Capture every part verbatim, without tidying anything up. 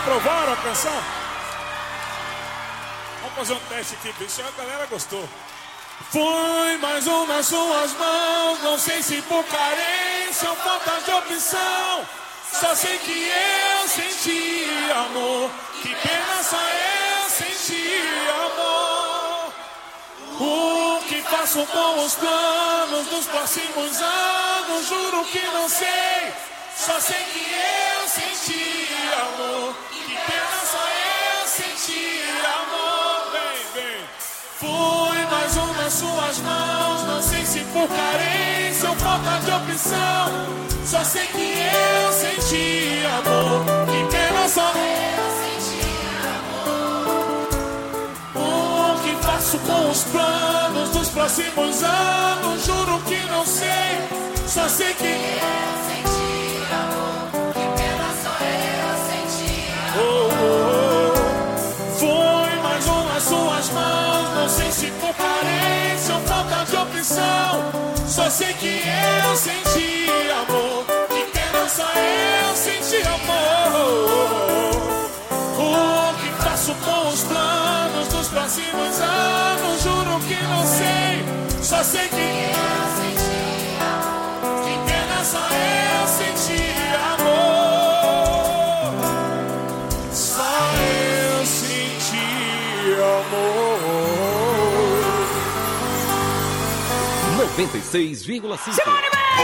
Aprovaram a canção? Vamos fazer um teste aqui, bicho. A galera gostou. Foi mais um nas suas mãos. Não sei se por carência ou falta de opção. Só sei que eu senti amor. Que pena só eu senti amor. O que faço com os planos dos próximos anos? Juro que não sei. Só sei que eu senti amor. Que pena só eu senti amor. Vem, vem. Fui mais um nas suas mãos. Não sei se por carência ou falta de opção. Só sei que eu senti amor. Que pena só eu senti amor. O que faço com os planos dos próximos anos? Juro que não sei. Só sei que eu senti amor. Que pena só eu senti amor. Oh, oh. Foi mais um nas suas mãos. Não sei se por carência ou falta de opção. Só sei que eu senti amor. Que pena só eu senti amor. O que faço com os planos dos próximos anos? Juro que não sei. Só sei que eu senti amor. Que pena só eu senti amor. Só eu senti amor. noventa e seis vírgula cinco. Simone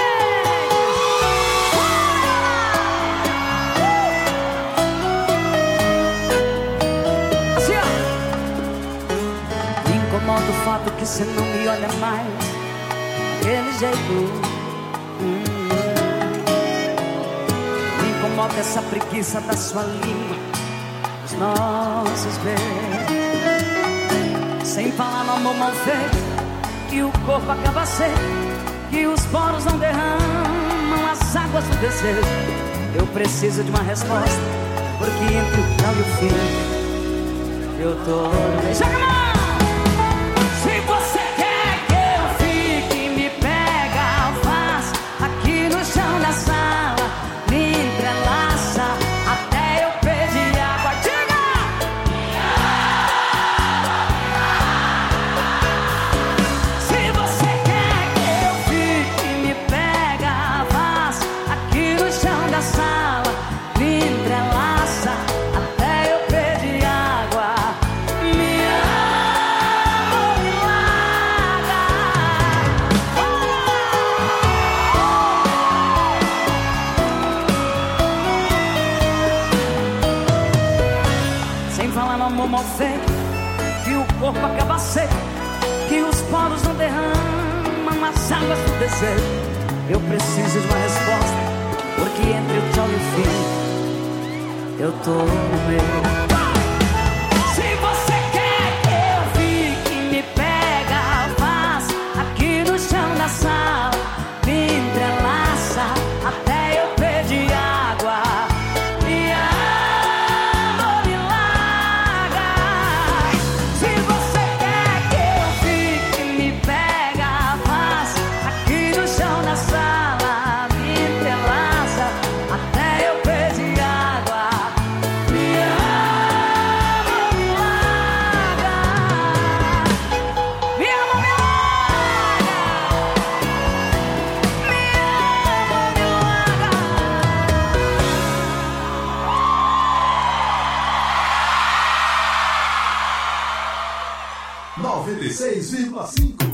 assim, ó. Me incomoda o fato que você não me olha mais daquele jeito. hum. Me incomoda essa preguiça da sua língua, os nossos beijos. Sem falar no amor mal feito, que o corpo acaba seco, que os poros não derramam as águas do desejo. Eu preciso de uma resposta, porque entre o final e o fim eu tô no meio. Joga a mão! Se você quer que eu fique, me pega, faz aqui no chão da sala, me entrelaça até eu perder água. Diga! Mal feito, que o corpo acaba seco, que os poros não derramam as águas do desejo. Eu preciso de uma resposta, porque entre o tchau e o fim eu tô no meio. Se você quer que eu fique, me pega, faz aqui no chão da sala, me entrelaça até eu perder água. noventa e seis vírgula cinco.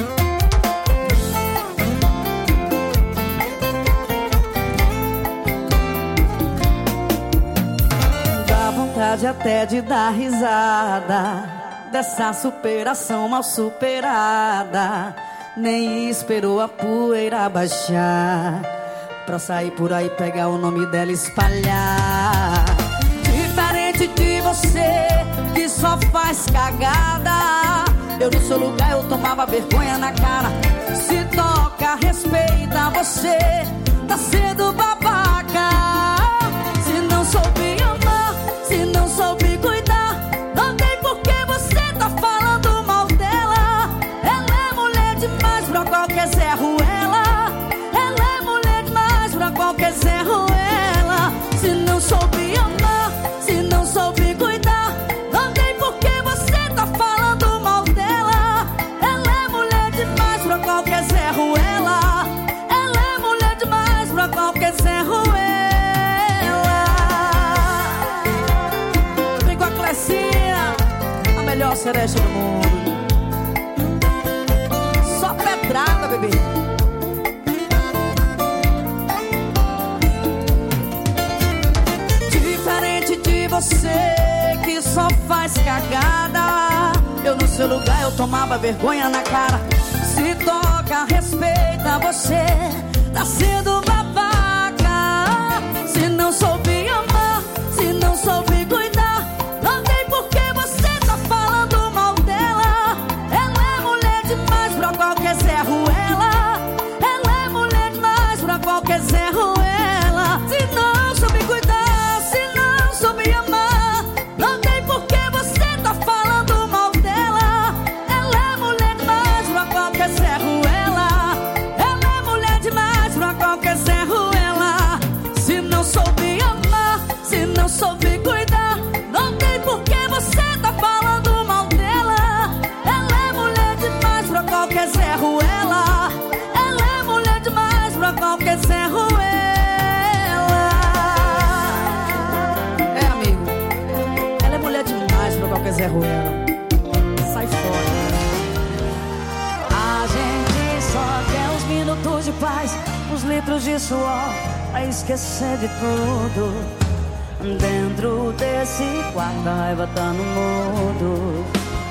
Dá vontade até de dar risada dessa superação mal superada. Nem esperou a poeira baixar pra sair por aí, pegar o nome dela e espalhar. Diferente de você, que só faz cagada, eu no seu lugar eu tomava vergonha na cara. Se toca, respeita, você tá sendo babaca. Se não soube amar, se não soube cuidar, não tem por que você tá falando mal dela. Ela é mulher demais pra qualquer Zé Ruela. Ela é mulher demais pra qualquer Zé Ruela. Se não soube amar, se seresta do mundo. Só pedrada, bebê. Diferente de você que só faz cagada, eu no seu lugar eu tomava vergonha na cara. Se toca, respeita, você tá sendo babaca. Se não soube amar, se não soube cuidar, não tem por que você tá falando mal dela. Ela é mulher demais pra qualquer Zé Ruela. Ela é mulher demais pra qualquer Zé Ruela. Se não soube cuidar, se não soube amar, não tem por que você tá falando mal dela. Ela é mulher demais pra qualquer Zé Ruela. Ela é mulher demais pra qualquer Zé Ruela. Se não soube amar, se não soube cuidar, não tem por que você tá falando mal dela. Ela é mulher demais pra qualquer Zé Ruela. Ela é mulher demais pra qualquer Zé Ruela. É, amigo, ela é mulher demais pra qualquer Zé Ruela. Sai fora. A gente só quer uns minutos de paz, uns litros de suor, pra esquecer de tudo. Dentro desse quarto a raiva tá no mudo.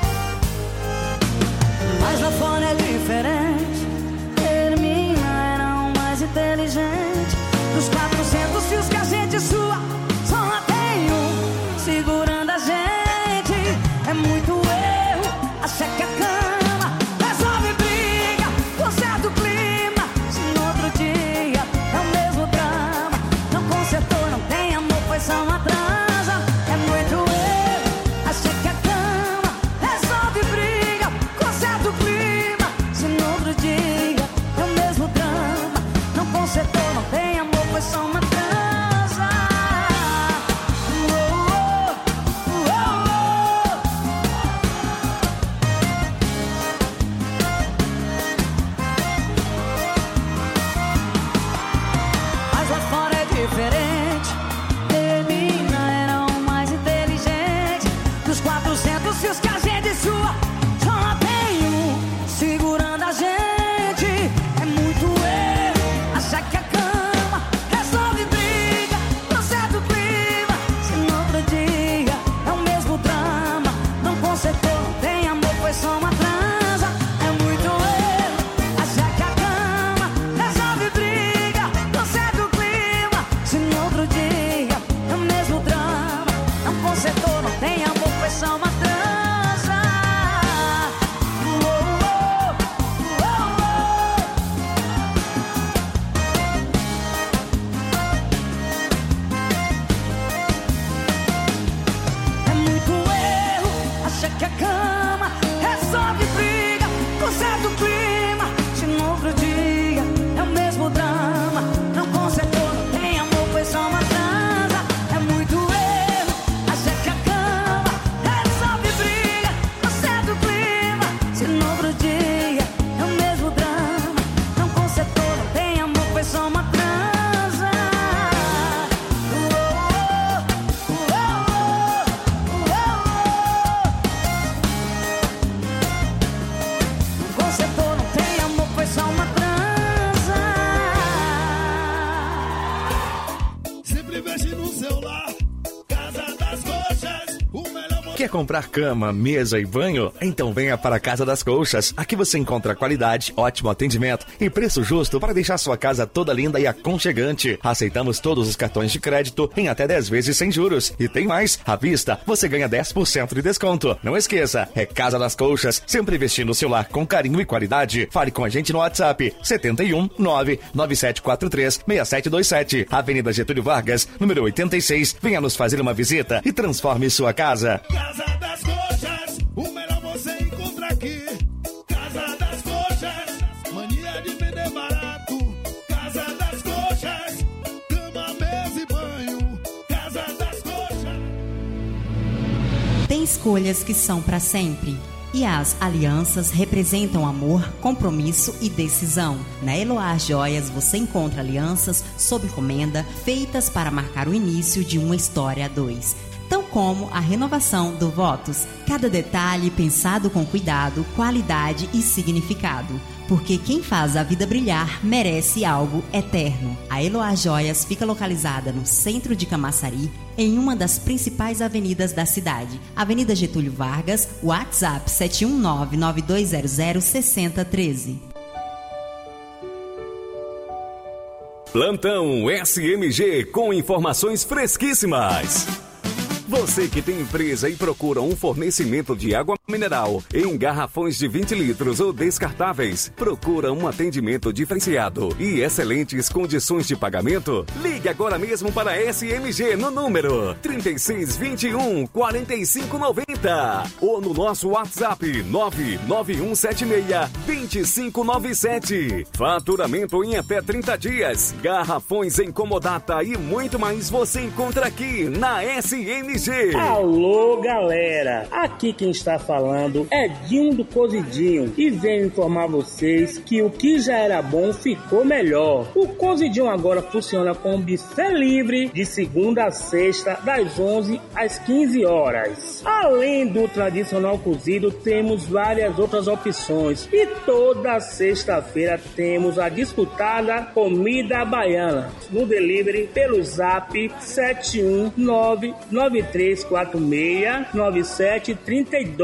Mas lá fora é diferente. Termina, era um mais inteligente. Dos quatrocentos fios que a gente sua, só tem um segurando a gente. É muito erro, acha que a cama resolve briga, conserta o clima. Se no outro dia é o mesmo drama, não consertou, não tem amor, foi só uma transa. É muito erro, acha que a cama resolve briga, conserta o clima. Se no outro dia é o mesmo drama, não consertou, não tem amor, foi só uma transa. Uou, uou, uou. Mas lá fora é diferente. Termina, era um mais inteligente. Dos quatrocentos fios que a gente sua, só tem um segurando a gente. É muito erro, acha que a cama resolve briga, conserta o clima. Se no outro dia é o mesmo drama, não consertou, não tem amor, foi só uma transa. É muito erro, acha que a cama resolve briga, conserta o clima. Se no outro dia é o mesmo drama, não consertou, não tem amor, foi só uma transa. Uou, uou, uou, uou. É muito erro, acha que a cama resolve briga, conserta o clima. Se no outro dia é o mesmo drama, não consertou, não tem amor, foi só uma transa. É muito erro, acha que a cama resolve briga, conserta o clima. Se no outro dia é o mesmo drama, não consertou, não tem amor, foi só uma transa. Uou, uou, uou, uou. Não consertou, não tem amor, foi só uma transa. Sempre investe no celular. Casa das Coxas, o melhor momento. Quer comprar cama, mesa e banho? Então venha para a Casa das Colchas. Aqui você encontra qualidade, ótimo atendimento e preço justo para deixar sua casa toda linda e aconchegante. Aceitamos todos os cartões de crédito em até dez vezes sem juros. E tem mais, à vista você ganha dez por cento de desconto. Não esqueça, é Casa das Colchas, sempre investindo no seu lar com carinho e qualidade. Fale com a gente no WhatsApp setenta e um, nove nove sete quatro três, seis sete dois sete, Avenida Getúlio Vargas, número oitenta e seis. Venha nos fazer uma visita e transforme sua casa. Casa das Coxas, o melhor você encontra aqui. Casa das Coxas, mania de vender barato. Casa das Coxas, cama, mesa e banho. Casa das Coxas. Tem escolhas que são para sempre. E as alianças representam amor, compromisso e decisão. Na Eloá Joias você encontra alianças sob encomenda feitas para marcar o início de uma história a dois. tão como a renovação do votos. Cada detalhe pensado com cuidado, qualidade e significado. Porque quem faz a vida brilhar merece algo eterno. A Eloá Joias fica localizada no centro de Camaçari, em uma das principais avenidas da cidade. Avenida Getúlio Vargas, WhatsApp sete um nove, nove dois zero zero, seis zero um três. Plantão S M G com informações fresquíssimas. Você que tem empresa e procura um fornecimento de água mineral em garrafões de vinte litros ou descartáveis, procura um atendimento diferenciado e excelentes condições de pagamento? Ligue agora mesmo para a S M G no número trinta e seis, vinte e um, quarenta e cinco, noventa ou no nosso WhatsApp nove nove um sete seis, dois cinco nove sete. Faturamento em até trinta dias, garrafões em comodata e muito mais você encontra aqui na S M G. Alô, galera! Aqui quem está falando é Dinho do Cozidinho e venho informar vocês que o que já era bom ficou melhor. O Cozidinho agora funciona com buffet livre de segunda a sexta, das onze às quinze horas. Além do tradicional cozido, temos várias outras opções e toda sexta-feira temos a disputada comida baiana no delivery pelo zap sete um nove, nove três quatro seis, nove sete três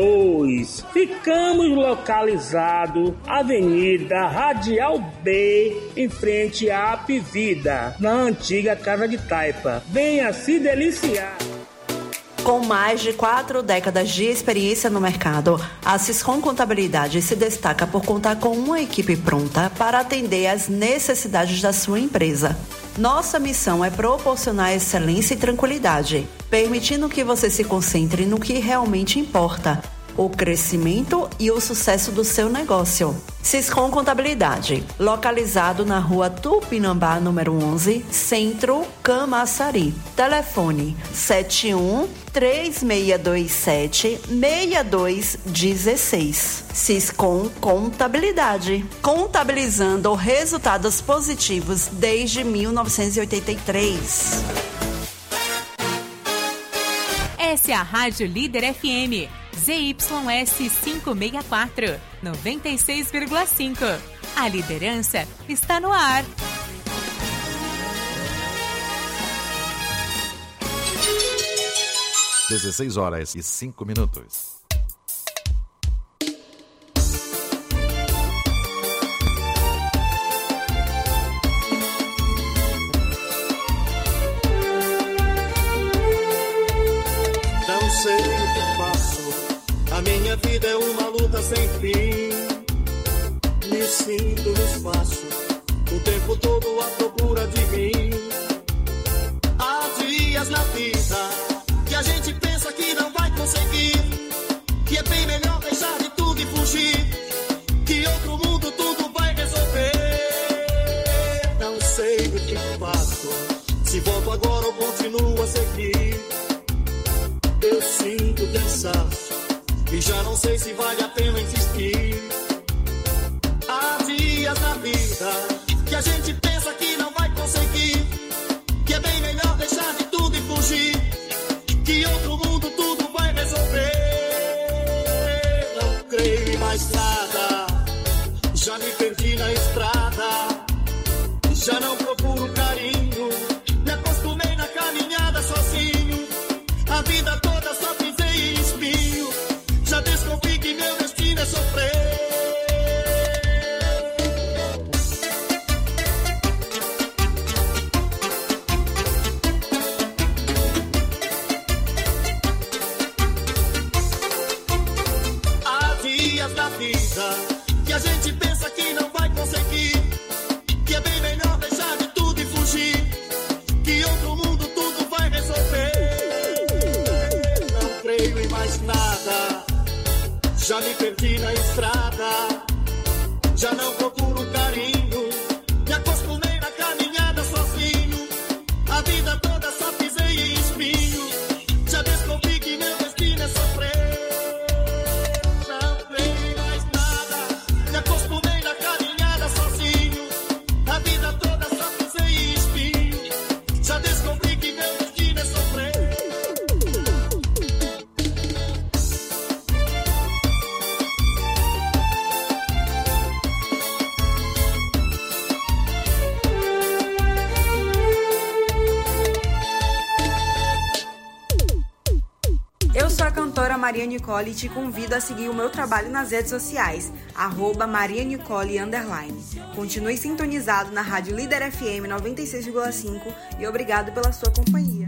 dois. Ficamos localizados Avenida Radial B, em frente à Apivida, na antiga Casa de Taipa. Venha se deliciar! Com mais de quatro décadas de experiência no mercado, a Siscom Contabilidade se destaca por contar com uma equipe pronta para atender às necessidades da sua empresa. Nossa missão é proporcionar excelência e tranquilidade, permitindo que você se concentre no que realmente importa, o crescimento e o sucesso do seu negócio. Siscom Contabilidade, localizado na rua Tupinambá, número onze, Centro, Camaçari. Telefone sete um, três seis dois sete, seis dois um seis. Siscom Contabilidade, contabilizando resultados positivos desde mil novecentos e oitenta e três. Essa é a Rádio Líder F M. Z Y S quinhentos e sessenta e quatro, noventa e seis vírgula cinco. A liderança está no ar. dezesseis horas e cinco minutos. Não sei o que faço, a minha vida é uma luta sem fim. Me sinto no espaço, o tempo todo à procura de mim. Há dias na vida que a gente pensa que não vai conseguir, que é bem melhor deixar de tudo e fugir, que outro mundo tudo vai resolver. Não sei o que faço, se volto agora ou continuo a seguir. Eu sinto cansaço e já não sei se vale a pena insistir. Há dias na vida que a gente pensa que não vai conseguir, que é bem melhor deixar de tudo e fugir, que outro mundo tudo vai resolver. Não creio em mais nada, já me perdi na estrada, já não procuro carinho, me acostumei na caminhada sozinho. A vida toda só pisei em espinho, já descobri que meu destino é sofrer. Da vida que a gente pensa que não vai conseguir, que é bem melhor deixar de tudo e fugir, que outro mundo tudo vai resolver. Não creio em mais nada, já me perdi na estrada, já não procuro carinho, me acostumei na caminhada sozinho. A vida toda só pisei em espinho, já descobri que meu destino é sofrer. cantora Maria Nicole e te convido a seguir o meu trabalho nas redes sociais, arroba Maria Nicole underline. Continue sintonizado na Rádio Líder F M noventa e seis vírgula cinco e obrigado pela sua companhia.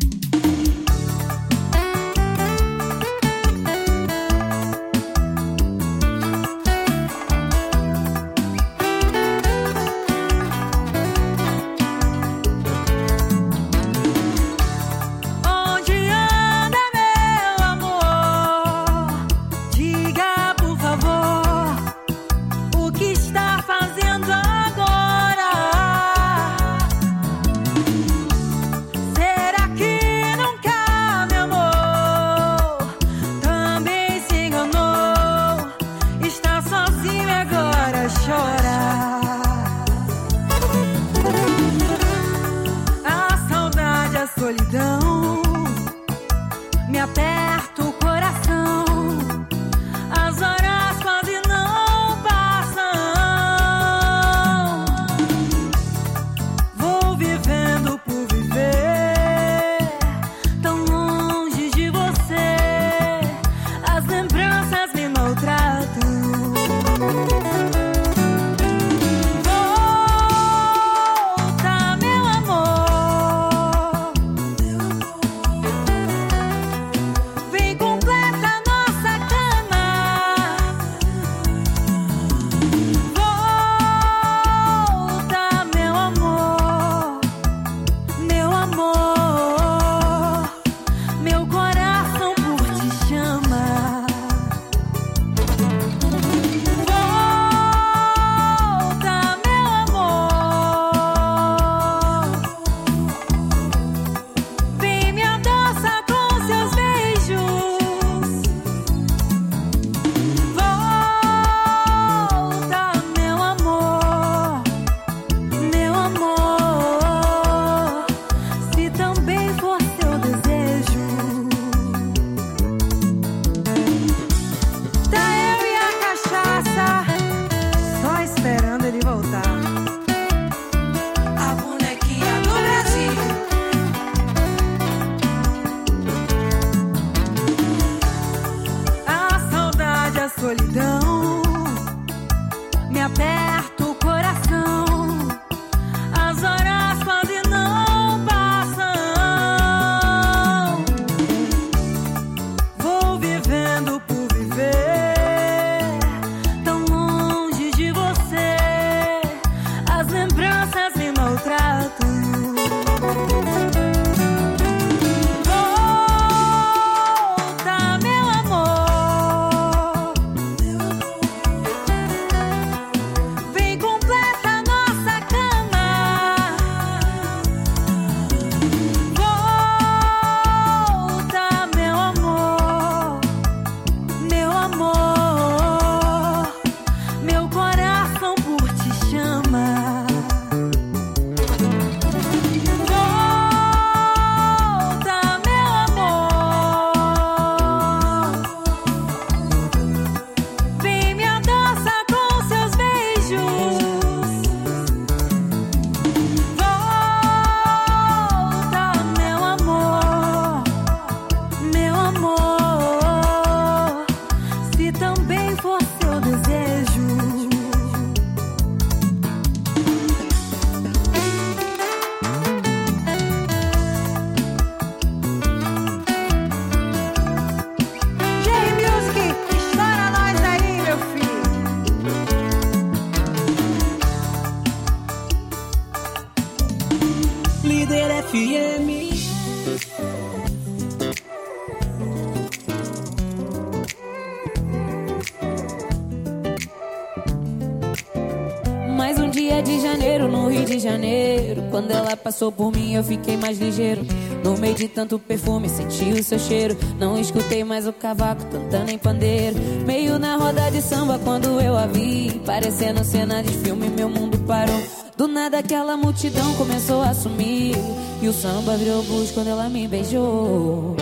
Mais um dia de janeiro no Rio de Janeiro. Quando ela passou por mim eu fiquei mais ligeiro. No meio de tanto perfume senti o seu cheiro. Não escutei mais o cavaco cantando em pandeiro. Meio na roda de samba quando eu a vi, parecendo cena de filme, meu mundo parou. Do nada aquela multidão começou a sumir e o samba virou blues quando ela me beijou.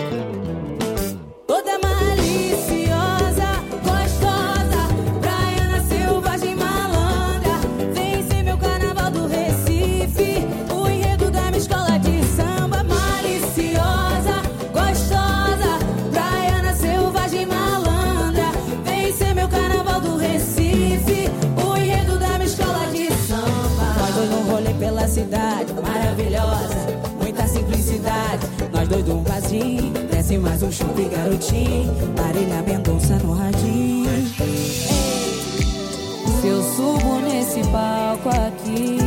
Toda maliciosa, gostosa, praiana, selvagem, malandra. Vem ser meu carnaval do Recife, o enredo da minha escola de samba. Maliciosa, gostosa, praiana, selvagem, mais doido um vazio. Desce mais um chup e garotinho. Marília Mendonça no radinho. Ei, se eu subo nesse palco aqui,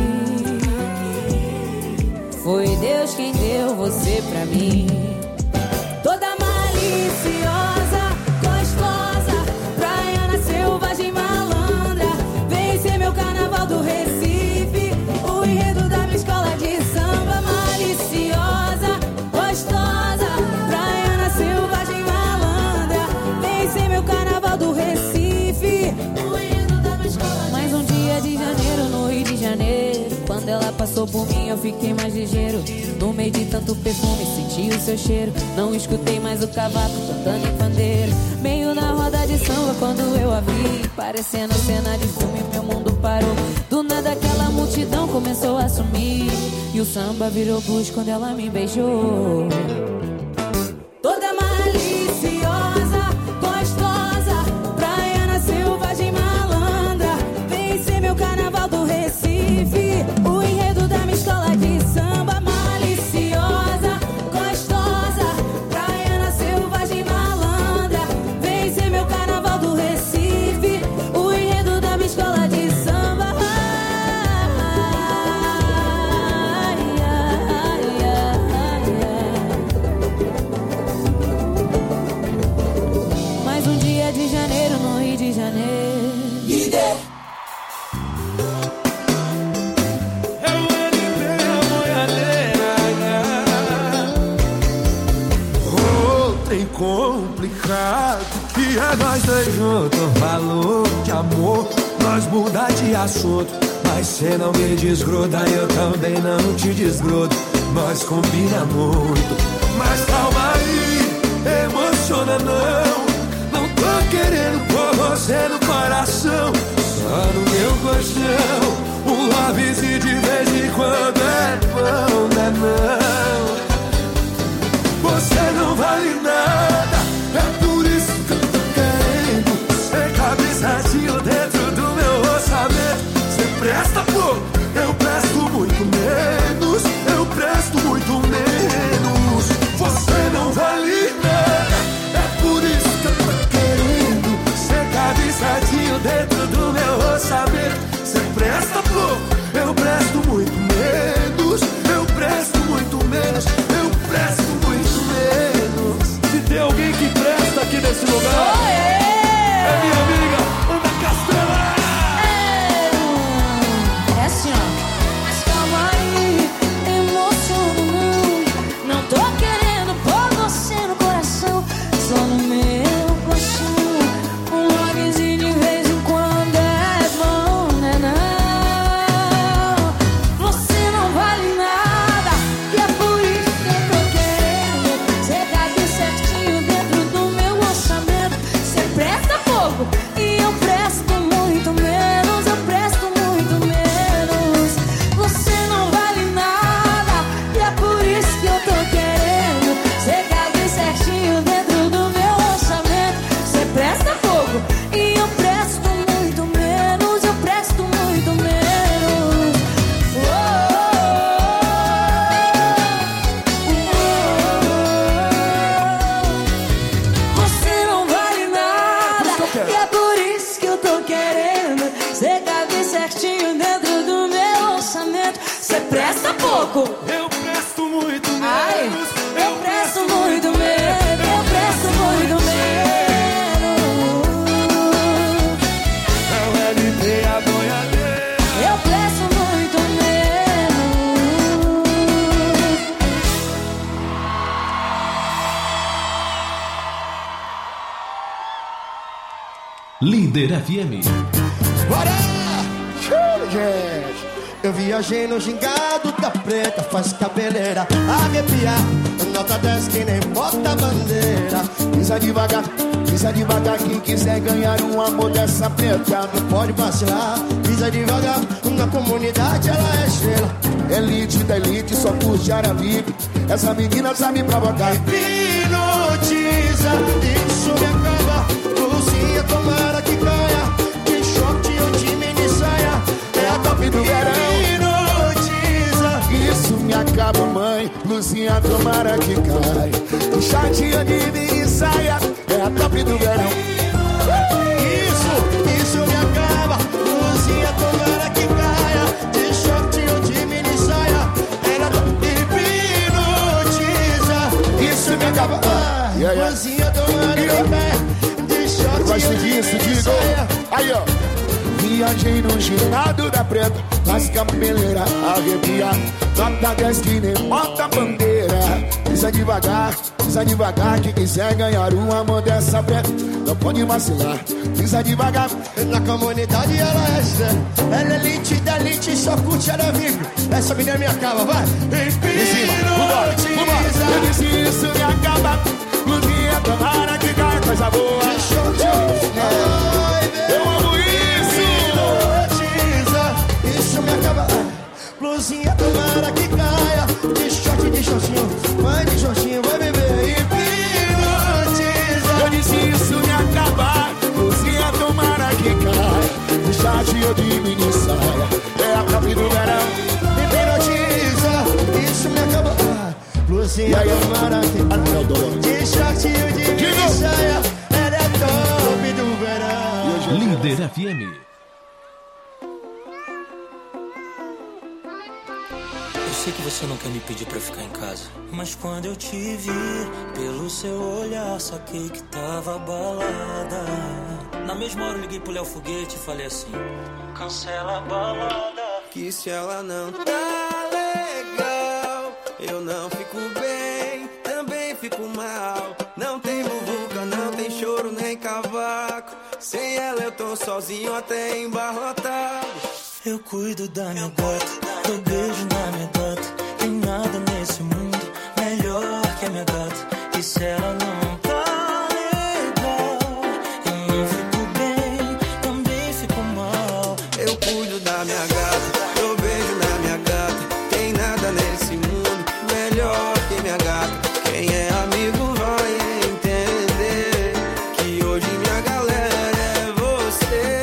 foi Deus quem deu você pra mim. Toda maliciosa, gostosa, praiana, selvagem, malandra. Vem ser meu carnaval do Recife, o enredo da minha escola de samba. Maliciosa, gostosa, praiana, selvagem, malandra. Vem ser meu carnaval do Recife, o enredo da minha escola. Mais um dia de janeiro no Rio de Janeiro. Quando ela passou por mim eu fiquei mais ligeiro. No meio de tanto perfume senti o seu cheiro. Não escutei mais o cavaco cantando em pandeiro. Meio na roda de samba quando eu a vi, parecendo cena de filme, meu mundo parou. Do nada aquela multidão começou a sumir, e o samba virou blues quando ela me beijou. Toda maliciosa, gostosa, praiana, selvagem, malandra. Vem ser meu carnaval do Recife, o enredo da minha escola de samba. Maliciosa, gostosa, praiana, selvagem, malandra. Vem ser meu carnaval do Recife, o enredo da minha escola de samba. Ai, ai, ai, ai. Mais um dia de janeiro no Rio de Janeiro. Líder. Complicado que é nós dois juntos. Falou de amor, nós muda de assunto. Mas cê não me desgruda, eu também não te desgrudo. Nós combina muito. Mas calma aí, emociona não. Não tô querendo pôr você no coração, só no meu colchão. Um lobbyzinho de vez em quando é bom, né não? Você não vale nada, é por isso que eu tô querendo ser cabeçadinho dentro do meu orçamento. Você presta pouco, eu presto muito menos. Eu presto muito menos. Você não vale nada, é por isso que eu tô querendo ser cabeçadinho dentro do meu orçamento. Você presta pouco, eu presto muito menos. Eu presto muito menos. Eu presto muito menos. Se tem alguém que presta aqui nesse lugar, é minha amiga Ana Castela. É assim, ó. Mas calma aí, emociona não. Não tô querendo pôr você no coração, só no meu coração. Um lobbyzinho de vez em quando é bom, né não? Você não vale nada, e é por isso que eu tô querendo ser daqui certinho dentro do meu orçamento. Você presta pouco e eu presto muito menos. Eu presto muito menos. Você não vale nada, e é por isso que eu tô querendo ser daqui certinho dentro do meu orçamento. Você presta pouco e eu presto muito menos. Eu presto muito menos. Você não vale nada, e é por isso que eu tô querendo ser daqui certinho dentro do meu orçamento. Você presta pouco, eu presto muito menos. Ai, eu presto muito menos. Eu presto muito menos. É o L P, a boiadeira. Eu presto muito menos. Líder F M. Bora! Show, gente! Eu viajei no gingado da preta, faz cabeleira arrepiar. Nota dez que nem bota bandeira. Pisa devagar, pisa devagar. Quem quiser ganhar um amor dessa preta não pode vacilar. Pisa devagar, na comunidade ela é estrela. Elite da elite, só curte arabique. Essa menina sabe provocar. Hipnotiza, isso me acaba. Luzinha, tomara que caia. De short ou de mini saia, é a top do verão. Hipnotiza, isso me acaba. acaba, mãe. Luzinha, tomara que cai. De chatinha de mini saia, é a top do verão. Isso, isso me acaba. Luzinha, tomara que caia. De shortinho de mini saia, é a top de hipnotiza. Isso me acaba. Ah, yeah, yeah. Luzinha, tomara que caia. De shortinho de mini saia. Aí, ó. Viajei no girado da preta, nas cabeleiras arrepia. Nota dez que nem bota bandeira. Pisa devagar, pisa devagar. Quem quiser ganhar o amor dessa preta, não pode vacilar. Pisa devagar. Na comunidade ela é séria, ela é elite da elite, só curte era vivo. Essa menina me acaba, vai. Em cima, vambora, vambora. Eu disse isso me acaba. Luzinha, tomara que caia coisa boa. Eu amo isso. Isso me acaba. Blusinha, tomara que caia. De short, de shortinho, vai de shortinho, vai beber. Hipnotiza. Eu disse isso me acaba. Blusinha, tomara que caia. De short, de mini saia, é a top do verão. Hipnotiza. Isso me acaba. Blusinha, tomara que caia. De short, de mini saia, é a top do verão. Líder F M. Eu sei que você não quer me pedir pra ficar em casa, mas quando eu te vi, pelo seu olhar, saquei que tava balada. Na mesma hora eu liguei pro Léo Foguete e falei assim: cancela a balada. Que se ela não tá legal, eu não fico bem, também fico mal. Não tem muvuca, não tem choro nem cavaco. Sem ela eu tô sozinho até embarrotado. Eu cuido da minha gata, eu beijo na minha gata. Tem nada nesse mundo melhor que a minha gata. E se ela não tá legal, eu não fico bem, também fico mal. Eu cuido da minha gata, eu beijo na minha gata. Tem nada nesse mundo melhor que minha gata. Quem é amigo vai entender que hoje minha galera é você.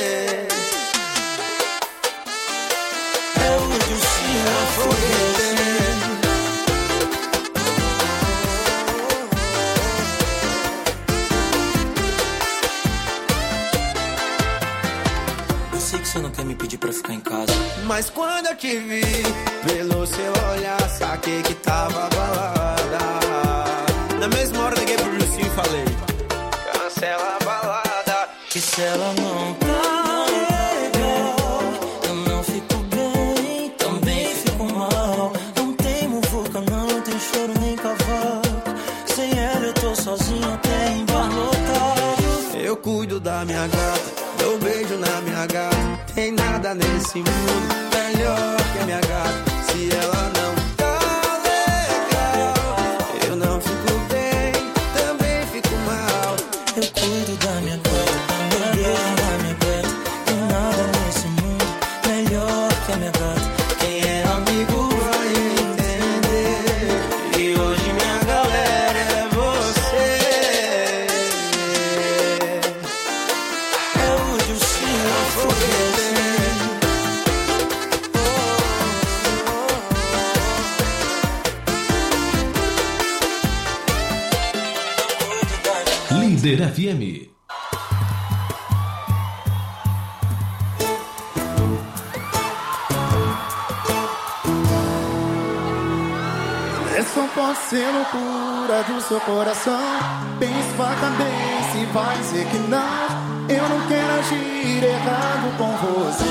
Eu sei que você não quer me pedir pra ficar em casa, mas quando eu te vi, pelo seu olhar, saquei que tava balada. Na mesma hora liguei pro Lucinho e falei: cancela a balada. que se ela não tá legal, eu não fico bem, também fico mal. Não tem muvuca, não tem choro nem cavaco. Sem ela eu tô sozinho até embarrotado. Eu cuido da minha gata, dou beijo na minha gata. Tem nada nesse mundo melhor que a minha gata. Se ela não tá legal, eu não fico bem, também fico mal. Eu cuido da minha gata, dou beijo na minha gata. Tem nada nesse mundo melhor que a minha gata. Quem é amigo vai entender, e hoje minha galera é você. É o Dilcinho Foguete. Líder F M. Essa pode ser loucura do seu coração. Pense, faca bem, se vai dizer que não. Eu não quero agir errado com você.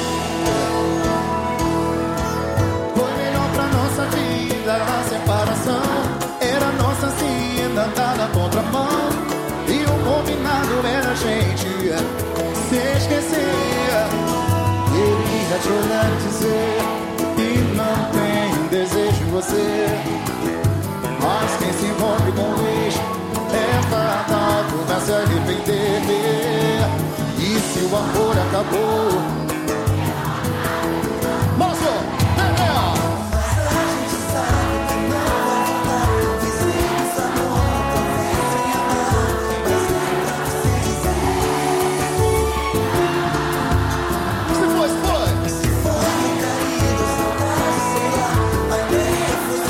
Foi melhor pra nossa vida a separação. Era nossa sim, andar na contramão. E o combinado era a gente se esquecer. Queria te olhar e dizer que não tenho desejo em você. Mas quem se envolve com o lixo é fatal, começa a se arrepender. E se o amor acabou, moço, vem cá, ó. Se foi, se foi.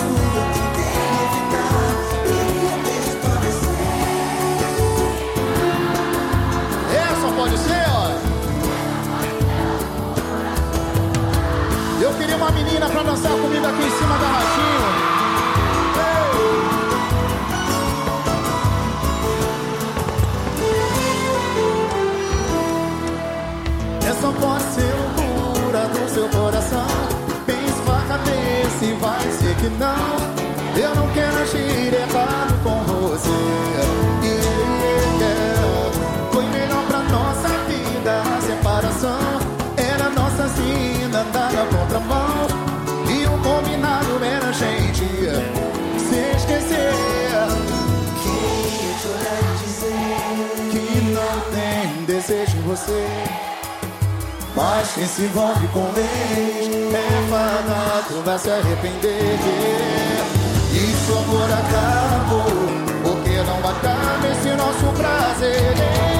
vejo você. Mas quem se envolve com ex é fadado, vai se arrepender. E se o amor acabou, porque não acaba esse nosso prazer?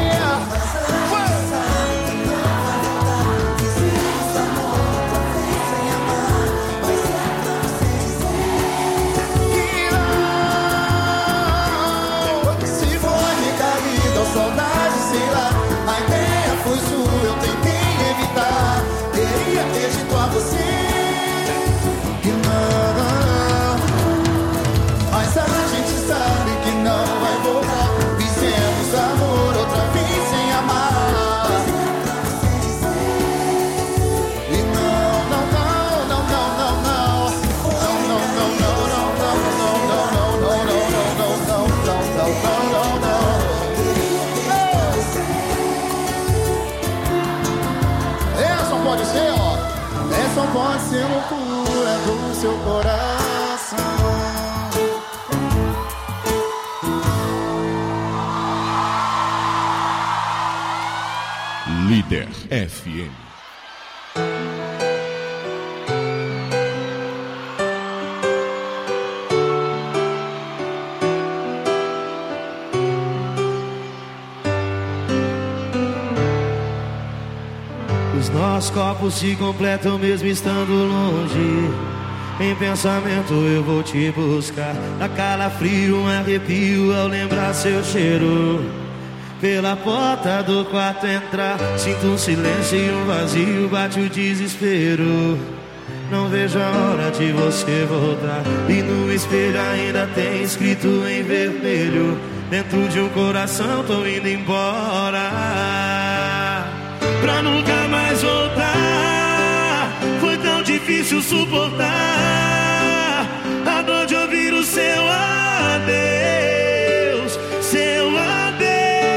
Se for recaída ou saudade, sei lá, a ideia foi sua, eu tentei evitar. Queria ter dito a você que não, mas a gente sabe que não vai voltar. Fizemos amor outra vez sem amar. E não, não, não, não, não, não, não. Não, não, não, não, não, não, não, não, não, não, não, não, não, não, não, não. Essa pode ser, ó. Essa pode ser loucura do seu coração. Líder F M. Os nossos corpos se completam mesmo estando longe. Em pensamento eu vou te buscar. Dá calafrio, um arrepio ao lembrar seu cheiro. Pela porta do quarto entrar, sinto um silêncio e um vazio, bate o desespero. Não vejo a hora de você voltar. E no espelho ainda tem escrito em vermelho: dentro de um coração tô indo embora, pra nunca mais voltar. Foi tão difícil suportar a dor de ouvir o seu adeus, seu adeus.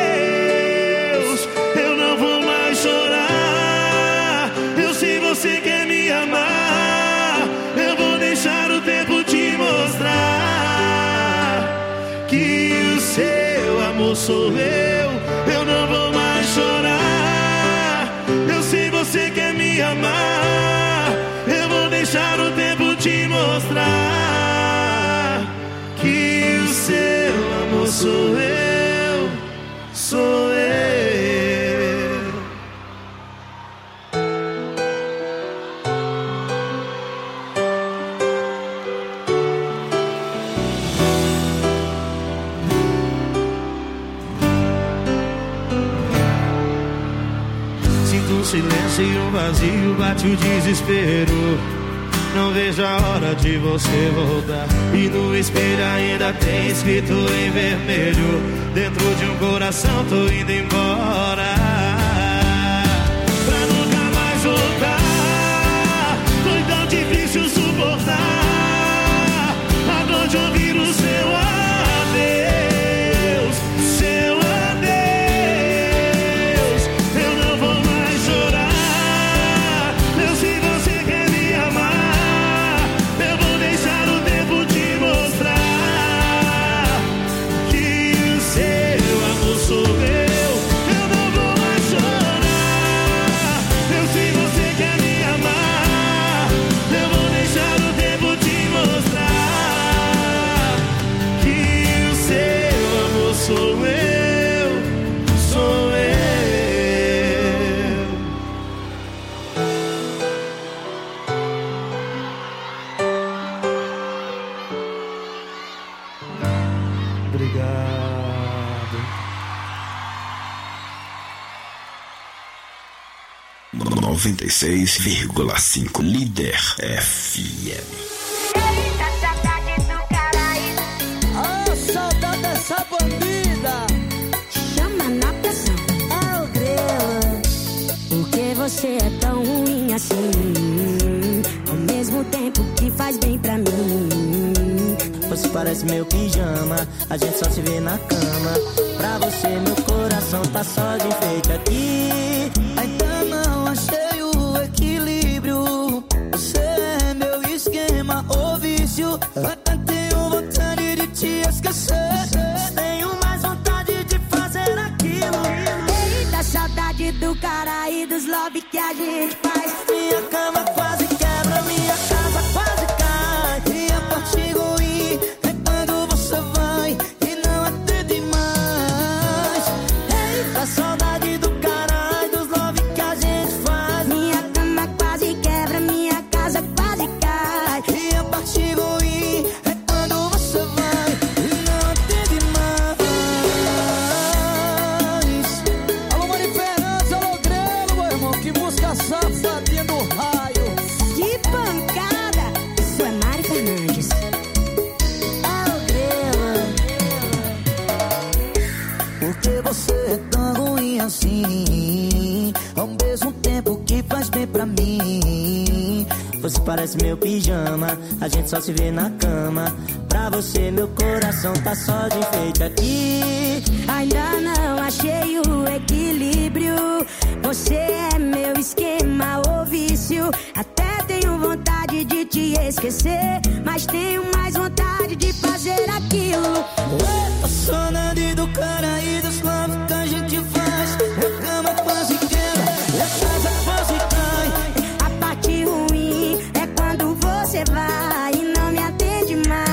Eu não vou mais chorar. Eu sei você quer me amar. Eu vou deixar o tempo te mostrar que o seu amor sou eu. Eu não vou mais chorar. Eu sei você quer me amar. Eu vou deixar o tempo te mostrar que o seu amor sou eu, sou eu. Sinto um silêncio e um vazio, bate o desespero. Não vejo a hora de você voltar. E no espelho ainda tem escrito em vermelho: dentro de um coração tô indo embora, pra nunca mais voltar. Foi tão difícil suportar a dor de ouvir o seu adeus, seu adeus. Eu não vou mais chorar. Eu sei você quer me amar. Eu vou deixar o tempo te mostrar que o seu amor sou eu. Eu não vou mais chorar. Eu sei você quer me amar. Eu vou deixar o tempo te mostrar que o seu amor sou eu, sou eu. Obrigado. noventa e seis vírgula cinco Líder F M. Ô, saudade dessa bandida. Chama na pressão. É o Grelo. Por que você é tão ruim assim? Ao mesmo tempo que faz bem pra mim. Você parece meu pijama, a gente só se vê na cama. Pra você meu coração tá só de enfeite aqui. Ainda não achei o equilíbrio. Você é meu esquema ou vício. Até tenho vontade de te esquecer. Tenho mais vontade de fazer aquilo. Eita, saudade do cara e dos love que a gente faz. Minha cama quase quebra, minha casa quase cai. E a parte ruim é quando você vai e não atende mais. Eita, saudade do cara e dos love que a gente faz. Minha cama quase quebra, minha casa quase cai. E a parte ruim é quando você vai e não atende mais. Alô, Mari Fernandes, alô, Grelo, meu irmão, que música safadinha do raio. Que pancada! Isso é Mari Fernandes. É o Grelo. Porque você é tão ruim assim, ao mesmo tempo que faz bem pra mim. Você parece meu pijama, a gente só se vê na cama. Pra você meu coração tá só de enfeite aqui. Ainda não achei o equilíbrio. Você é meu esquema ou vício. Até tenho vontade de te esquecer, mas tenho mais vontade de fazer aquilo. Tô sonando do cara e dos love que a gente faz. Minha cama quase quebra, minha casa quase cai. A parte ruim é quando você vai e não me atende mais.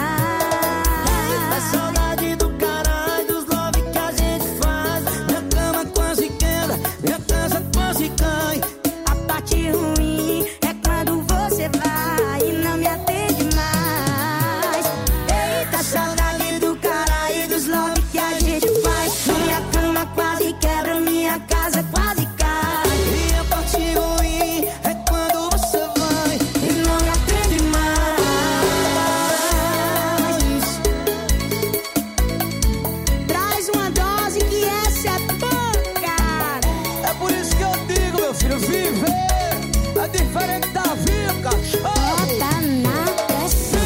A saudade do cara e dos love que a gente faz. Minha cama quase quebra, minha casa quase cai. A parte ruim é quando você vai e não me atende mais. Eita, saudade do cara e dos love que a gente faz. Minha cama quase quebra, minha casa quase cai. E a parte ruim é quando você vai E não me atende mais. Traz uma dose que essa é pancada. É por isso que eu digo, meu filho, viver é diferente da vida, cachorro. Bota na pressão.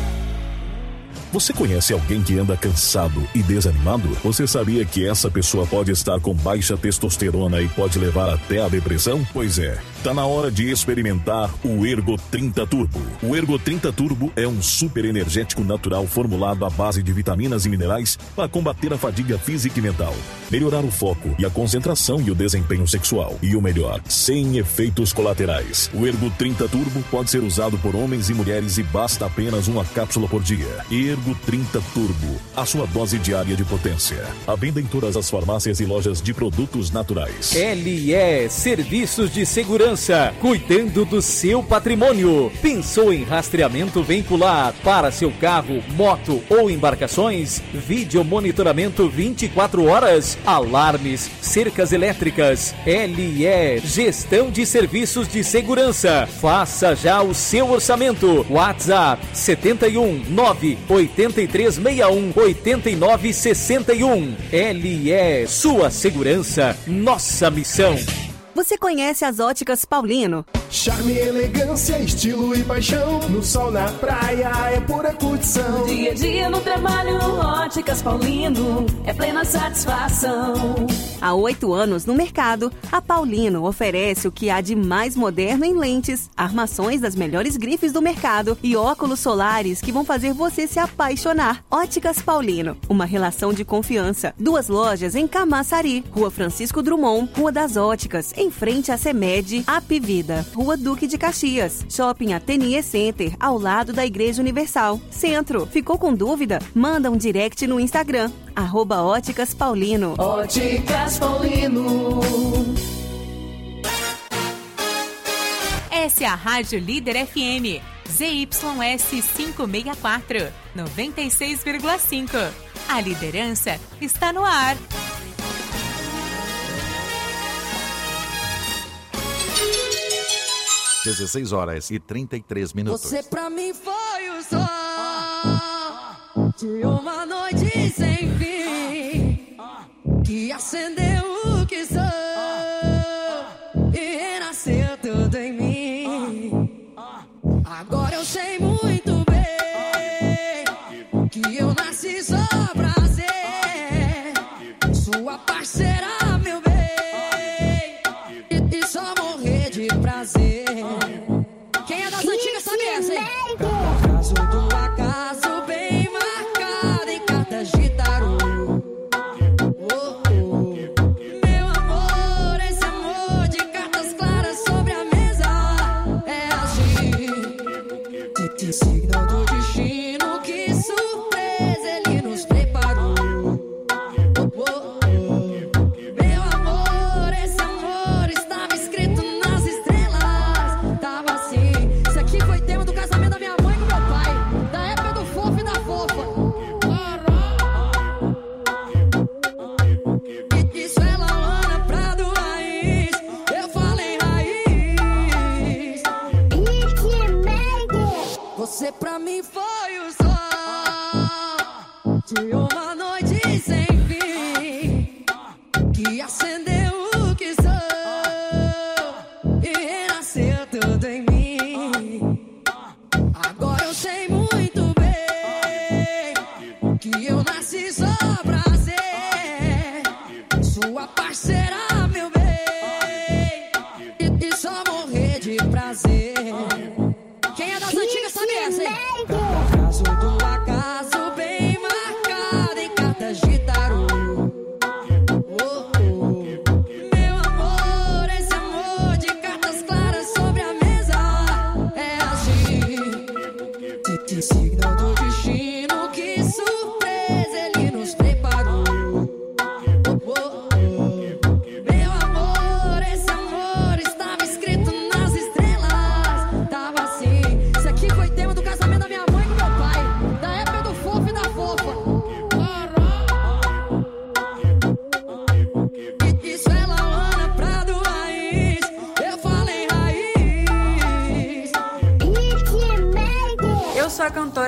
Você conhece alguém que anda cansado e desanimado? Você sabia que essa pessoa pode estar com baixa testosterona e pode levar até a depressão? Pois é, tá na hora de experimentar o Ergo trinta Turbo. O Ergo trinta Turbo é um super energético natural formulado à base de vitaminas e minerais para combater a fadiga física e mental, melhorar o foco e a concentração e o desempenho sexual. E o melhor, sem efeitos colaterais. O Ergo trinta Turbo pode ser usado por homens e mulheres e basta apenas uma cápsula por dia. Ergo trinta Turbo, a sua dose diária de potência. À venda em todas as farmácias e lojas de produtos naturais. L E Serviços de Segurança, cuidando do seu patrimônio. Pensou em rastreamento veicular para seu carro, moto ou embarcações? Vídeo monitoramento vinte e quatro horas, alarmes, cercas elétricas. L E Gestão de Serviços de Segurança. Faça já o seu orçamento. WhatsApp setenta e um nove oitenta e três sessenta e um oitenta e nove sessenta e um. L E Sua segurança, nossa missão. Você conhece as Óticas Paulino? Charme, elegância, estilo e paixão. No sol, na praia, é pura curtição. Dia a dia no trabalho, Óticas Paulino, é plena satisfação. Há oito anos no mercado, a Paulino oferece o que há de mais moderno em lentes, armações das melhores grifes do mercado e óculos solares que vão fazer você se apaixonar. Óticas Paulino, uma relação de confiança. Duas lojas em Camaçari, Rua Francisco Drummond, Rua das Óticas, em frente à Semed, Apivida, Rua Duque de Caxias, Shopping Ateliê Center, ao lado da Igreja Universal. Centro, ficou com dúvida? Manda um direct no Instagram, arroba Óticas Paulino. Óticas Paulino. Essa é a Rádio Líder F M, Z Y S quinhentos e sessenta e quatro, noventa e seis vírgula cinco. A liderança está no ar. dezesseis horas e trinta e três minutos. Você pra mim foi o sol de uma noite sem fim, que acendeu o que sou e renasceu tudo em mim. Agora eu sei muito bem que eu nasci só pra ser sua parceira, meu bem, e, e só morrer de prazer. Quem é das antigas sabe essa, hein? Caso do acaso bem marcado em cartas de tarô. Oh, oh.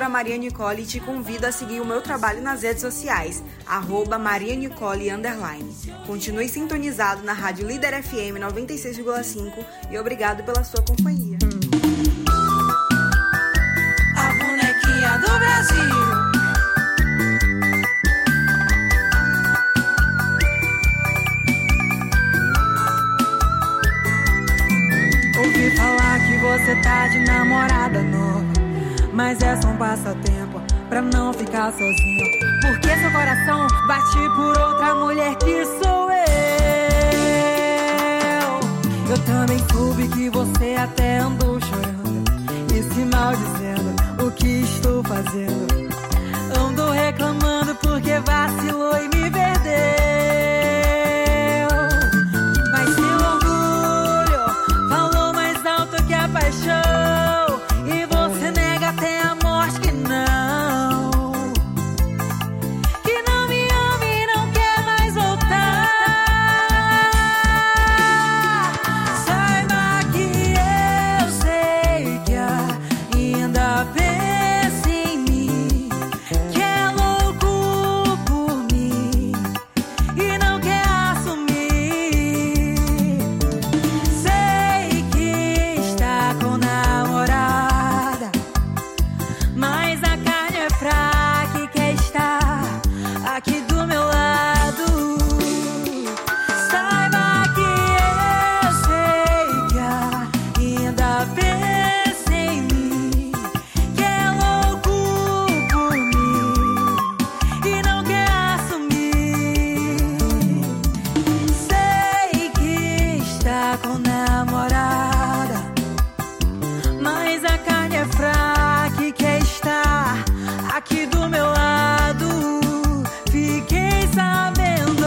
cantora Maria Nicole e te convido a seguir o meu trabalho nas redes sociais, arroba Maria Nicole underline. Continue sintonizado na Rádio Líder F M noventa e seis vírgula cinco e obrigado pela sua companhia. A bonequinha do Brasil. Ouvi falar que você tá de namorada nova, mas é só um passatempo pra não ficar sozinho. Porque seu coração bate por outra mulher que sou eu. Eu também soube que você até andou chorando e se maldizendo o que estou fazendo. Andou reclamando porque vacilou e me perdeu. Mas seu orgulho falou mais alto que a paixão, e você nega até a morte que não, que não me ama e não quer mais voltar. Saiba que eu sei que ainda pensa em mim, que é louco por mim e não quer assumir. Sei que está com namorada, mas a carne é fraca e quer estar aqui do meu lado. Saiba que eu sei que ainda pensa em mim, que é louco por mim e não quer assumir. Sei que está com namorada, mas a carne é fraca e quer estar aqui do meu lado. Fiquei sabendo.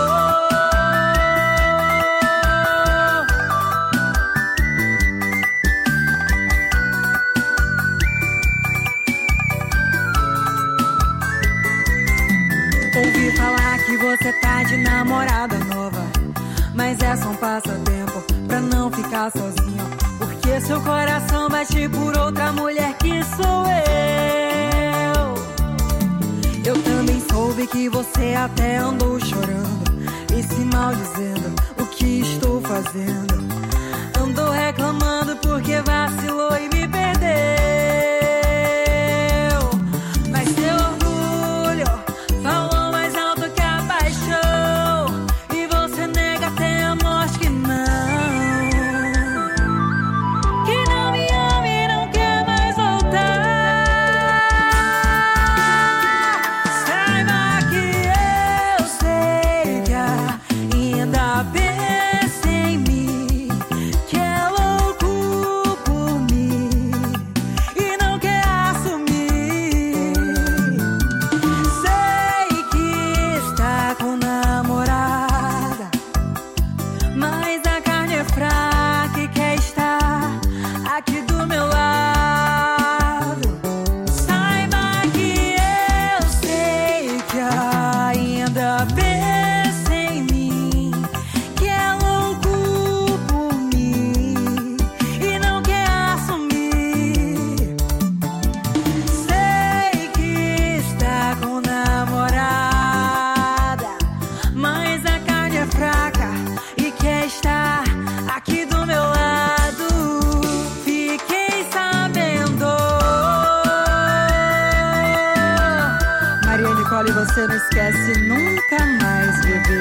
Ouvi falar que você tá de namorada nova, mas é só um passatempo pra não ficar sozinho. Porque seu coração bate por outra mulher que sou eu. Eu também soube que você até andou chorando e se maldizendo o que estou fazendo. Andou reclamando porque vacilou e me perdeu. Mas seu orgulho falou mais alto que a paixão, e você nega até a morte que não, que não me ama e não quer mais voltar. Saiba que eu sei que ainda pensa em mim, que é louco por mim e não quer assumir. Sei que está com namorada, mas a carne é fraca e quer estar aqui do meu lado. Saiba que eu sei que ainda pensa em mim, que é louco por mim e não quer assumir. Sei que está com namorada, mas a carne é fraca e quer estar aqui do meu lado. Fiquei sabendo. Maria Nicole, você não esquece nunca mais, bebê.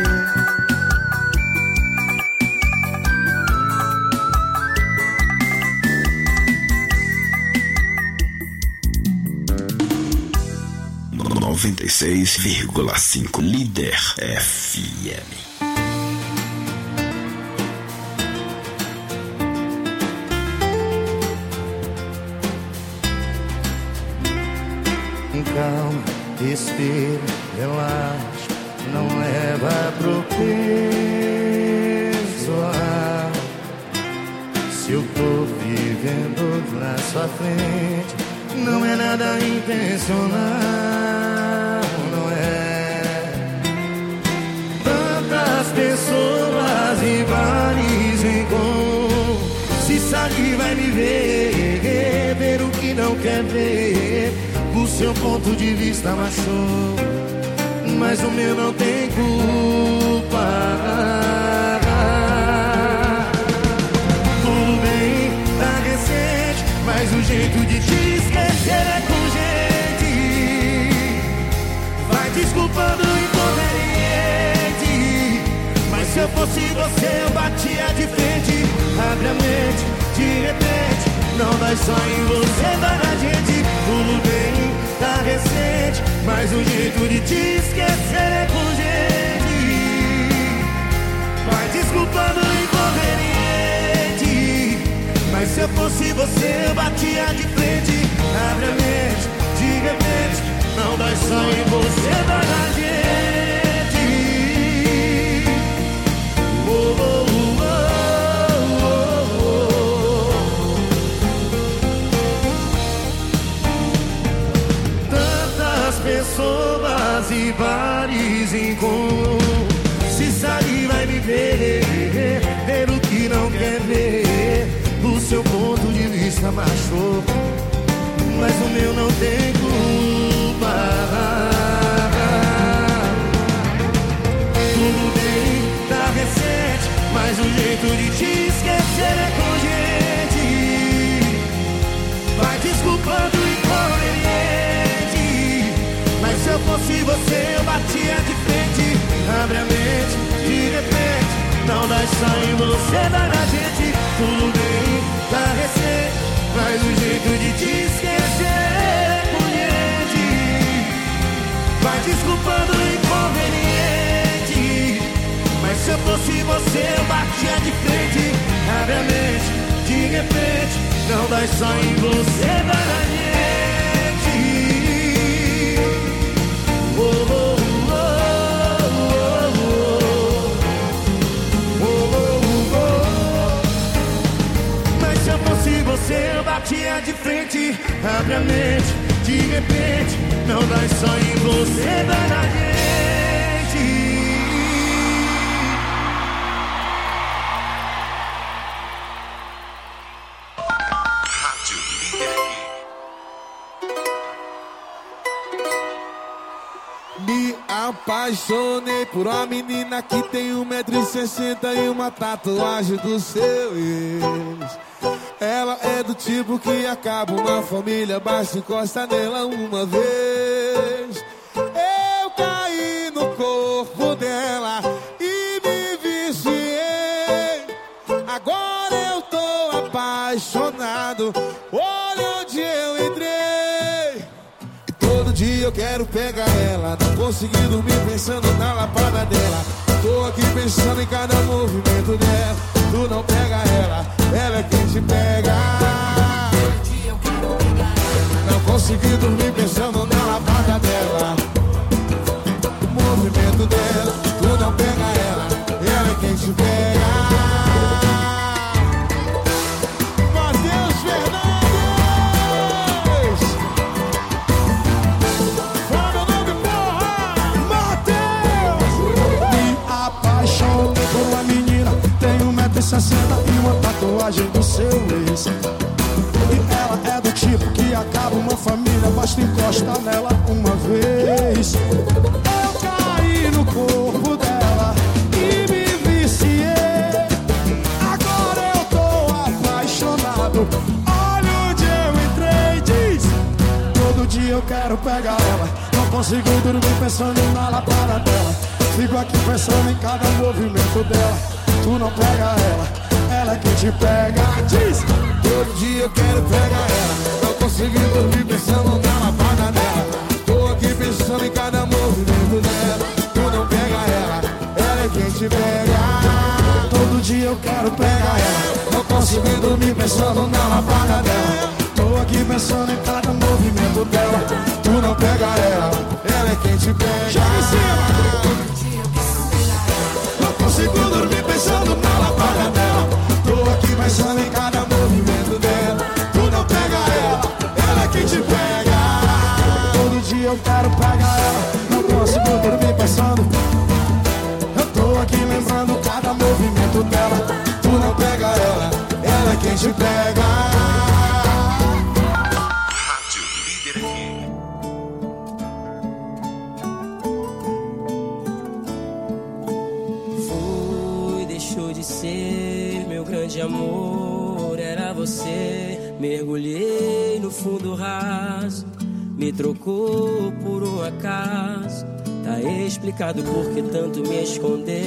noventa e seis vírgula cinco Líder F M. Calma, respira, relaxa, não leva pro pessoal. Se eu tô vivendo na sua frente, não é nada intencional, não é. Tantas pessoas rivais encontros, se sabe vai me ver, ver o que não quer ver. seu ponto de vista machucou, mas o meu não tem culpa. Tudo bem, tá recente, mas o jeito de te esquecer é com gente. Vai desculpando o inconveniente, mas se eu fosse você eu batia de frente. Abre a mente, de repente, não dói só em você, dói na gente. Tudo bem, tá recente, mas o jeito de te esquecer é com gente. Vai desculpando o inconveniente, mas se eu fosse você eu batia de frente. Abre a mente, de repente, não dói só em você, dói na gente. Oh, oh, oh, oh, oh. Tantas pessoas e bares em comum, se sair vai me ver, ver o que não quer ver. O seu ponto de vista machucou, mas o meu não tem culpa. Tudo bem, tá recente, mas o jeito de te esquecer é com gente. Vai desculpando o inconveniente, mas se eu fosse você eu batia de frente. Abre a mente, de repente, não dá só em você, dá na gente. Tudo bem, tá recente, mas o jeito de te esquecer é com gente. Vai desculpando o inconveniente, mas se eu fosse você eu batia de frente. Abre a mente, de repente, não dá só em você, dá na gente. Oh, oh, oh, oh, oh, oh, oh, oh. Mas se eu fosse você eu batia de frente. Abre a mente, de repente, não dá só em você, dá na gente. Me apaixonei por uma menina que tem um metro e sessenta e uma tatuagem do seu ex. Ela é do tipo que acaba uma família, basta encostar nela uma vez. Eu caí no corpo dela e me viciei. Agora eu tô apaixonado, olha onde eu entrei. E todo dia eu quero pegar ela, não consegui dormir pensando na lapada dela. Tô aqui pensando em cada movimento dela. Tu não pega ela, ela é quem te pega. Não consegui dormir pensando na lapada dela. O movimento dela, tu não pega ela, ela é quem te pega. Matheus Fernandes, fala meu nome, porra! Matheus! Me apaixonei por uma menina, tem um metro e sessenta e uma tatuagem do seu ex. E ela é do tipo que acaba uma família, basta encostar nela uma vez. Eu caí no corpo dela e me viciei. Agora eu tô apaixonado, olha onde eu entrei, diz. Todo dia eu quero pegar ela, não consigo dormir pensando na lapada dela. Fico aqui pensando em cada movimento dela. Tu não pega ela, ela é quem te pega, diz. Todo dia eu quero pegar ela, não consegui dormir pensando na lapada dela. Tô aqui pensando em cada movimento dela. Tu não pega ela, ela é quem te pega. Todo dia eu quero pegar ela, não consegui dormir pensando na lapada dela. Tô aqui pensando em cada movimento dela. Tu não pega ela, ela é quem te pega. Joga em cima. Não consigo dormir pensando na lapada dela. Tô aqui pensando em cada movimento dela. Tu não pega ela, ela é quem te pega. Todo dia eu quero pegar ela, não consigo dormir pensando. Eu tô aqui lembrando cada movimento dela. Tu não pega ela, ela é quem te pega. Rádio Líder F M. amor era você. Mergulhei no fundo raso, me trocou por um acaso. Tá explicado por que tanto me escondeu.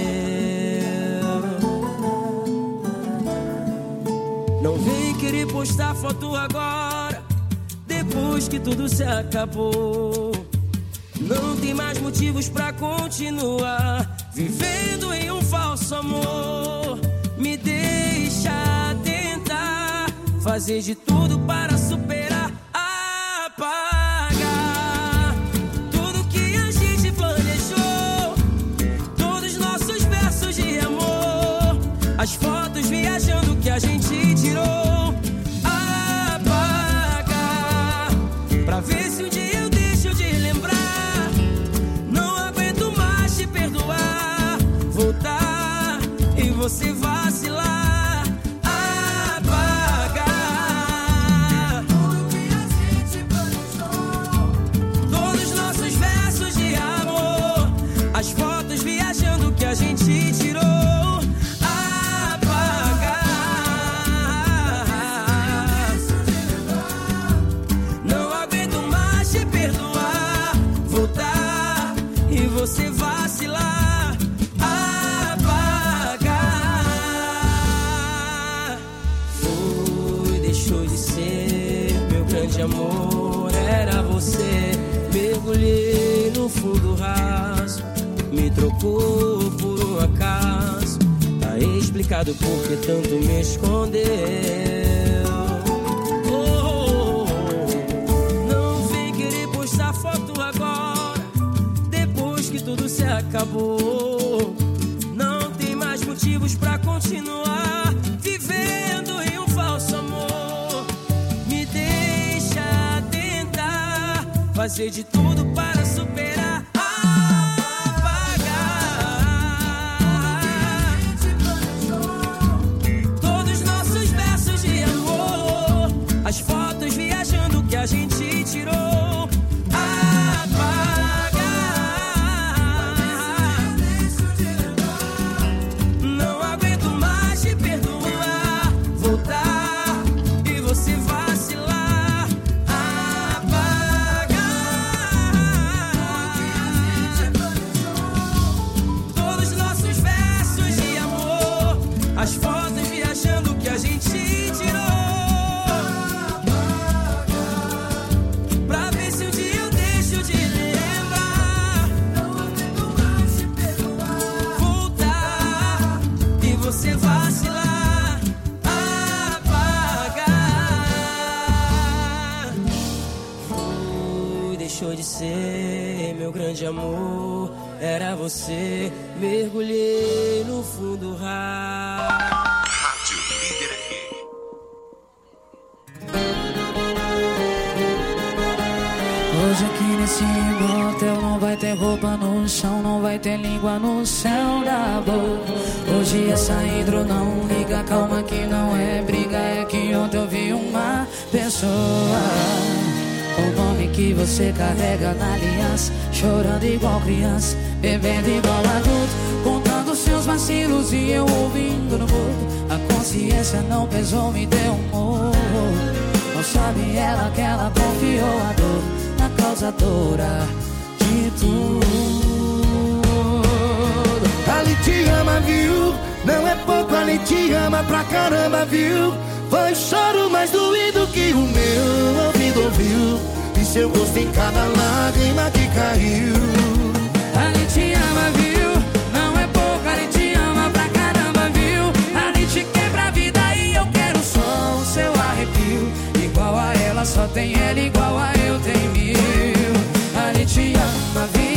Não vem querer postar foto agora, depois que tudo se acabou. Não tem mais motivos pra continuar vivendo em um falso amor. Me deixa tentar fazer de tudo para superar, apagar tudo que a gente planejou, todos nossos versos de amor, as fotos viajando que a gente tirou, apagar pra ver se um dia eu deixo de lembrar. Não aguento mais te perdoar, voltar e você vacilar, apagar tudo que a gente planejou, todos nossos versos de amor, as fotos viajando que a gente tirou, apagar. Não aguento mais te perdoar, voltar e você vacilar, apagar. Foi, deixou de ser meu grande amor, era você. Mergulhei no fundo raso, me trocou por um acaso. Tá explicado por que tanto me escondeu. Oh, oh, oh. Não vem querer postar foto agora, depois que tudo se acabou. Não tem mais motivos pra continuar vivendo em um falso amor. Me deixa tentar fazer de tudo para superar, apagar todos nossos versos de amor, as fotos viajando que a gente tirou, apagar. Não aguento mais te perdoar, voltar e você vacilar, apagar todos nossos versos de amor, as fotos viajando que a gente tirou, pra ver se um dia eu deixo de lembrar. Não aguento mais te perdoar, voltar e você vacilar, apagar. Foi, deixou de ser meu grande amor, era você. Mergulhei no fundo raso. Rádio Líder F M. Hoje aqui nesse motel não vai ter roupa no chão, não vai ter língua no céu da boca. Hoje essa intro não liga, calma que não é briga, é que ontem eu vi uma pessoa com o nome que você carrega na aliança, chorando igual criança, bebendo igual adulto, contando seus vacilos e eu ouvindo no mudo. A consciência não pesou, me deu um morro. Não sabe ela que ela confiou a dor na causadora de tudo. Ali te ama, viu? Não é pouco, ali te ama pra caramba, viu? Foi choro mais doído que o meu ouvido ouviu, e seu gosto em cada lágrima que caiu. Ali te ama, viu? Não é pouco, ali te ama pra caramba, viu? Ali te quebra a vida e eu quero só o seu arrepio. Igual a ela, só tem ela, igual a eu tenho mil. Ali te ama, viu?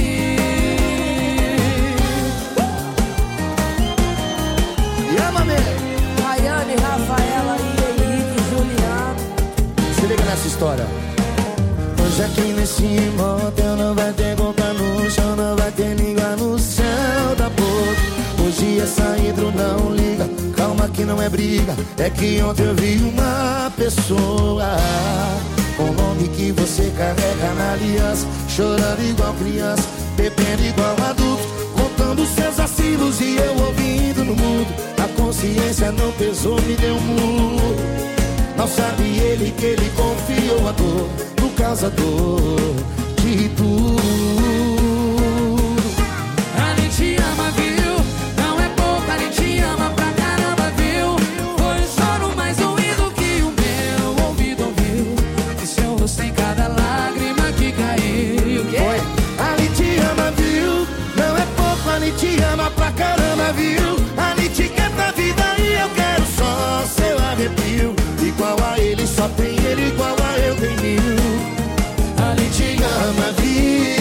E ama-me! Rayane, Rafaela e Henrique Juliano. Se liga nessa história. Hoje aqui nesse motel não vai ter boca no chão, não vai ter língua no céu da boca. Hoje essa intro não liga, calma que não é briga, é que ontem eu vi uma pessoa com o nome que você carrega na aliança, chorando igual criança, bebendo igual adulto, contando seus vacilos e eu ouvindo no mundo. A consciência não pesou, me deu um murro. Não sabe ele que ele confiou a dor no causador de tudo. Ali te ama, viu? Não é pouco, ali te ama pra caramba, viu? Foi um choro mais doído que o meu ouvido ouviu. E seu rosto em cada lágrima que caiu. Foi, ali te ama, viu? Não é pouco, ali te ama pra caramba, viu? Ali te quer pra vida e eu quero só seu arrepio. Igual a ele, só tem ele, igual a eu tem mil. Ali te ama, viu?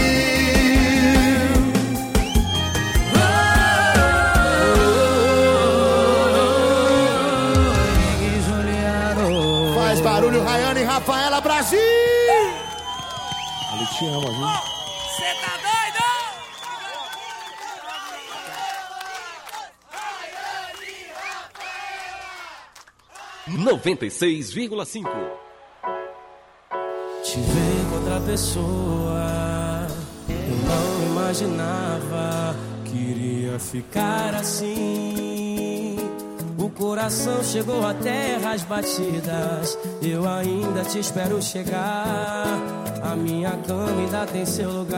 Faz barulho, Rayane e Rafaela, Brasil! Ele te ama, viu? Cê tá doido? noventa e seis vírgula cinco. Te ver com outra pessoa, eu não imaginava que iria ficar assim. O coração chegou a terras batidas, eu ainda te espero chegar. A minha cama ainda tem seu lugar.